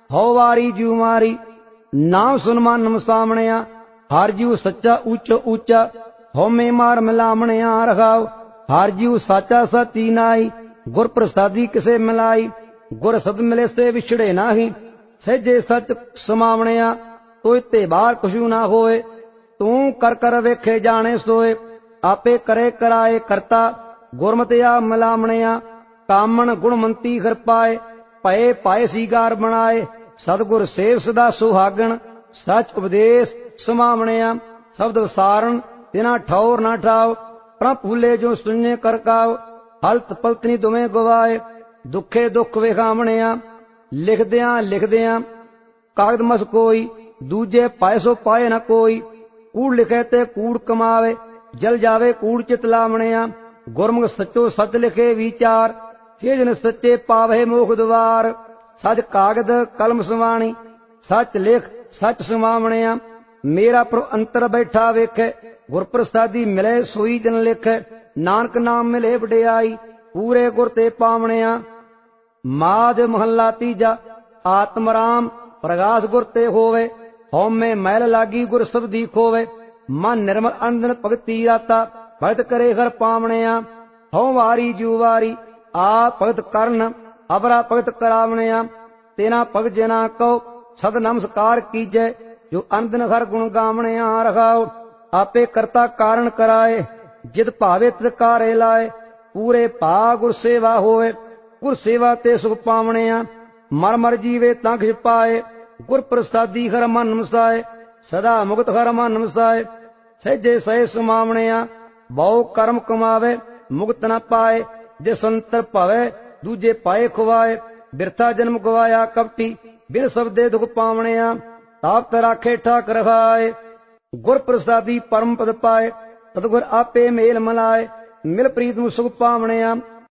हो वारी जीव मारी। नाम सुनमान सामणिया हर जीव सच्चा ऊंच ऊंचा। हो में मार मिलामणिया रखाओ हर जीव साचा साची नाई। गुर प्रसादी किसे मिलाई गुर सद मिले से विछड़े नाही। सहजे सच समावणिया तोय ते बाहर कुछु ना होए। तू कर कर वेखे जाने सोए आपे करे कराए करता। गुरमतिया मिलामणिया कामन गुणमंती घर पाए। पए पाए सीगार बनाए सतगुर सेव सदा सुहागण। सच उपदेश समावणिया शब्द विसारण तिना ठौर ना ठाओ। प्रभ भूले जो सुने करकाओ हलत पलतनी दुमे गवाए। दुखे दुख विखामणिया लिखदियां कागद मस कोई। दूजे पाए सो पाए न कोई। कूड़ लिखे ते कूड़ कमावे जल जावे कूड़ चित लावणिया। गुरमुख सचो सत लिखे विचार सेजन सच्चे पावे मोख द्वार। सच कागद कलम सवाणी सच लिख सच समावणिया। मेरा प्रभु अंतर बैठा वेखे गुर प्रसादी मिले सोई जन लिख। नानक नाम मिले वडियाई पूरे गुर ते पावणिया। माद महला तीजा आत्म राम प्रगास गुर ते होवे। होम में मैल लागी गुर सबदी खोवे। मन निर्मल अंधन भगति राता भगत करे घर पावणिया। हो वारी जीव वारी आप भगत करन अबरा भगत करावणिया। तेना भगत जना कहो सद नमस्कार कीजय। जो अंधन घर गुण गावणिया रखाओ आपे करता कारण कराए। जिद भावे तिद कारे लाए पूरे भा गुर सेवा होए। गुर सेवा ते सुख पावणिया मर मर जीवे तां खिच पाए। गुर प्रसादी हर मन मसाए सदा मुक्त हर मन मसाए। सहजे सहे समावणिया बहु कर्म कमावे मुक्त न पाए। जे संतर भवे दूजे पाए खुवाए। बिरथा जन्म गवाया कपटी बिन सबदे दुख पावणिया। ताप राखे ठाक रखाए गुर प्रसादी परम पद पाए। सतगुर आपे मेल मलाए मिल प्रीत सुख पावणिया।